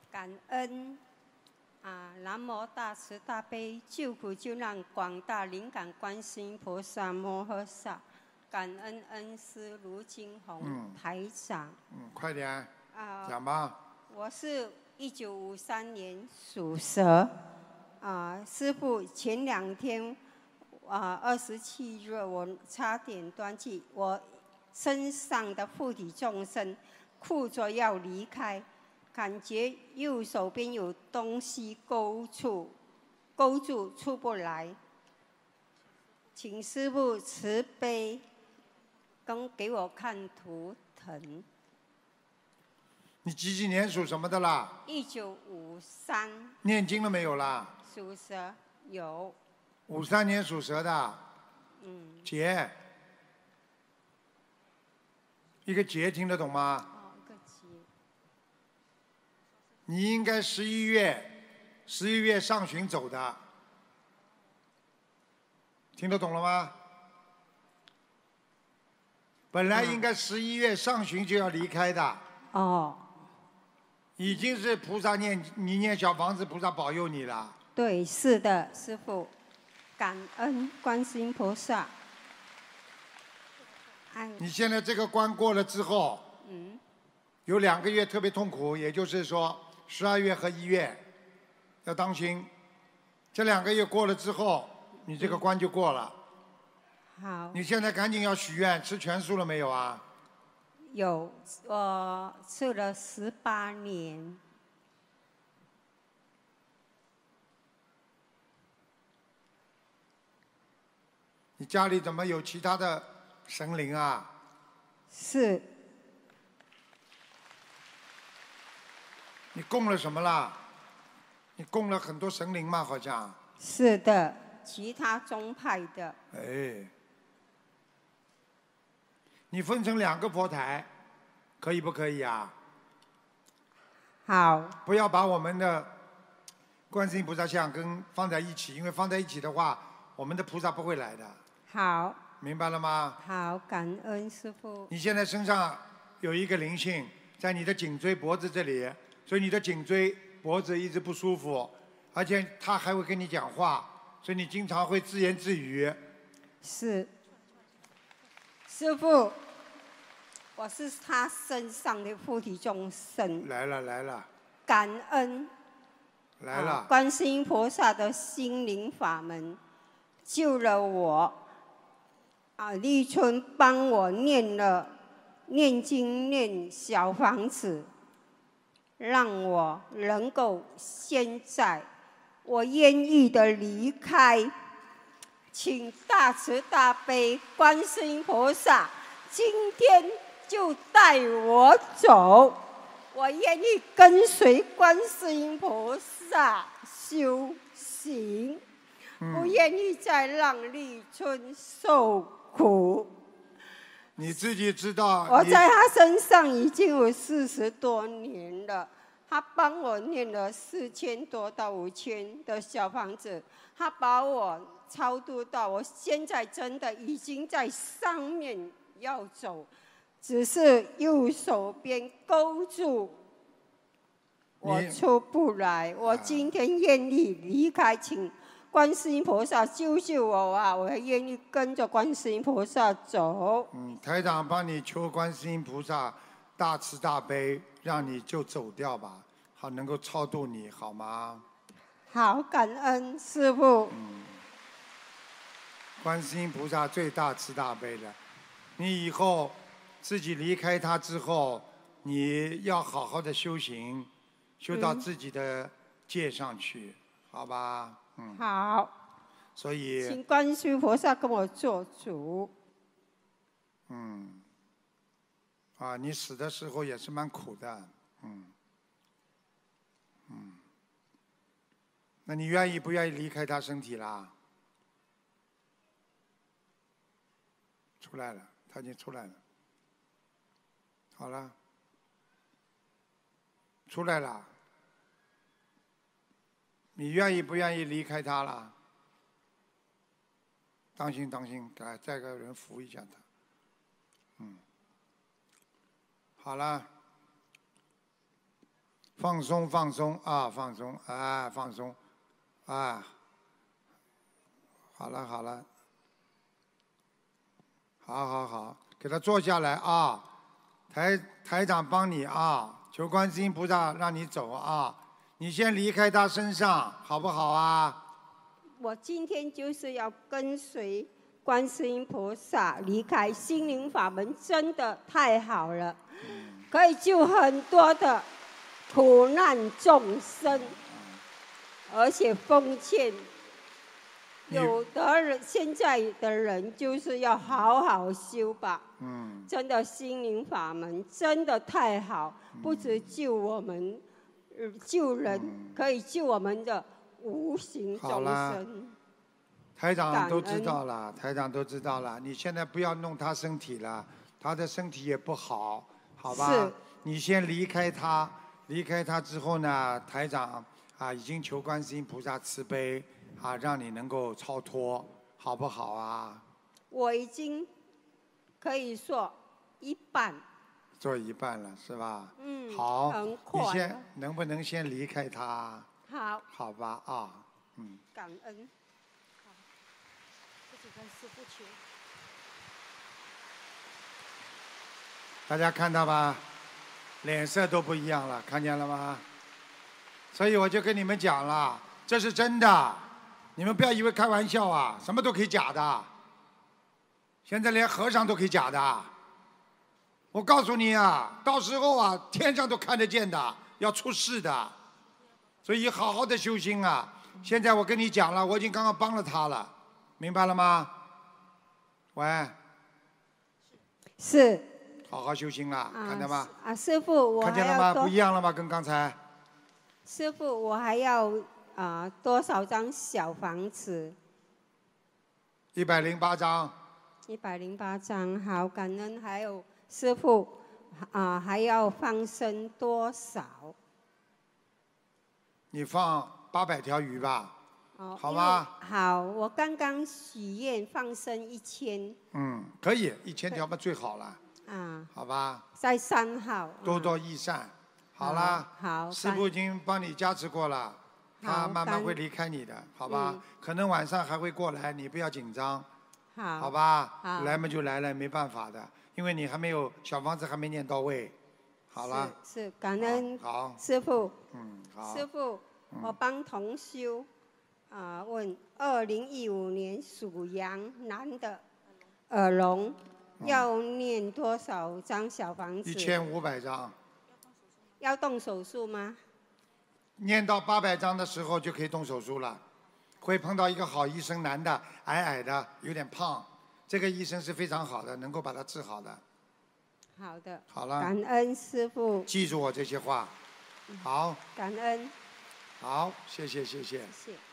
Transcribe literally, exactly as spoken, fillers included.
感恩啊！南无大慈大悲救苦救难广大灵感观世音菩萨摩诃萨，感恩恩师卢金红、 嗯、 台长。 嗯，快点啊， 讲吧。 我是一九五三年属蛇，啊，师父前两天啊二十七日我差点断气，我身上的护体众生哭着要离开。感觉右手边有东西勾住，勾住出不来，请师父慈悲，跟给我看图腾。 你几几年属什么的啦？ 一九五三。 念经了没有啦？ 属蛇有。 五三年属蛇的。 嗯。 劫。一个劫听得懂吗？你应该十一月，十一月上旬走的，听得懂了吗？本来应该十一月上旬就要离开的。 哦。 已经是菩萨念你念小房子，菩萨保佑你了。 对，是的，师父，感恩观世音菩萨。哎。 你现在这个关过了之后， 嗯， 有两个月特别痛苦，也就是说。十二月和一月要当心，这两个月过了之后，你这个关就过了。 好。 你现在赶紧要许愿，吃全素了没有啊？ 有，我吃了十八年。 你家里怎么有其他的神灵啊？ 是。 你供了什么啦？你供了很多神灵嘛，好像。 是的，其他宗派的。 哎，你分成两个佛台，可以不可以啊？ 好。 不要把我们的观世音菩萨像跟放在一起，因为放在一起的话，我们的菩萨不会来的。 好。 明白了吗？ 好，感恩师父。 你现在身上有一个灵性，在你的颈椎脖子这里。所以你的颈椎、脖子一直不舒服，而且他还会跟你讲话，所以你经常会自言自语。 是，师父，我是他身上的护体众生。 来了来了。 感恩。 来了。 啊、观世音菩萨的心灵法门救了我。啊，立春帮我念了念经念小房子。让我能够现在，我愿意的离开，请大慈大悲观世音菩萨今天就带我走，我愿意跟随观世音菩萨修行， 嗯、 不愿意再让立春受苦。 你自己知道。 我在他身上已经有四十多年了，他帮我念了四千多到五千的小房子，他把我超度到，我现在真的已经在上面要走，只是右手边勾住，我出不来。我今天愿意离开，请观世音菩萨救救我啊！我愿意跟着观世音菩萨走。 嗯，台长帮你求观世音菩萨大慈大悲，让你就走掉吧，好能够超度你，好吗？ 好，感恩师父。 嗯，观世音菩萨最大慈大悲的，你以后自己离开他之后，你要好好的修行，修到自己的界上去，嗯、好吧？嗯。 好。 所以。 请观世音菩萨跟我做主。 嗯。啊，你死的时候也是蛮苦的，嗯。嗯。那你愿意不愿意离开他身体啦？出来了，他已经出来了。好了。出来了。你愿意不愿意离开他了？当心当心，给再个人扶一下他。嗯。好了。 放松放松啊，放松啊，放松啊。好了好了，好好好，给他坐下来啊。台台长帮你啊，求观世音菩萨让你走啊。你先离开他身上，好不好啊？ 我今天就是要跟随观世音菩萨离开心灵法门，真的太好了，可以救很多的苦难众生，而且奉劝有的人现在的人就是要好好修吧。 嗯， 真的心灵法门真的太好，不止救我们。救人可以救我们的无形众生。 台长都知道了，台长都知道了。你现在不要弄他身体了，他的身体也不好，好吧？ 是。 你先离开他，离开他之后呢，台长啊已经求观世音菩萨慈悲啊，让你能够超脱，好不好啊？ 我已经可以说一半。 做一半了是吧？ 嗯， 好， 很快。 你先能不能先离开他？ 好。 好吧啊，嗯。 感恩。好，自己跟师父求。 大家看到吧？脸色都不一样了，看见了吗？所以我就跟你们讲了，这是真的，你们不要以为开玩笑啊，什么都可以假的。现在连和尚都可以假的。我告诉你啊，到时候啊，天上都看得见的，要出事的，所以好好的修心啊。现在我跟你讲了，我已经刚刚帮了他了，明白了吗？喂。 是。 好好修心了，看到吗？ 啊，师父，我还要看见了吗？不一样了吗？跟刚才。 师父，我还要啊、呃、多少张小房子？ 一百零八张。 一百零八张，好，感恩。还有。师父，啊、呃，还要放生多少？ 你放八百条鱼吧， 哦、 好吗？ 好，我刚刚许愿放生一千。 嗯，可以，一千条嘛最好了。 啊。 好吧。 在三号。 多多益善，好啦。 好。 师父已经帮你加持过了，他慢慢会离开你的，好吧？嗯、可能晚上还会过来，你不要紧张。 好。 好吧。 好。 来嘛就来了，没办法的。因为你还没有小房子还没念到位，好了。 是, 是感恩好师父。 嗯，好。 师父，嗯、我帮同修啊、呃、问，二零一五年属羊男的耳聋，嗯、要念多少张小房子？ 一千五百张。 要动手术吗？ 念到八百张的时候就可以动手术了，会碰到一个好医生，男的，矮矮的，有点胖。这个医生是非常好的，能够把他治好的。 好的。 好了。 感恩师父。 记住我这些话。好。 感恩。 好，谢谢谢谢。 谢谢。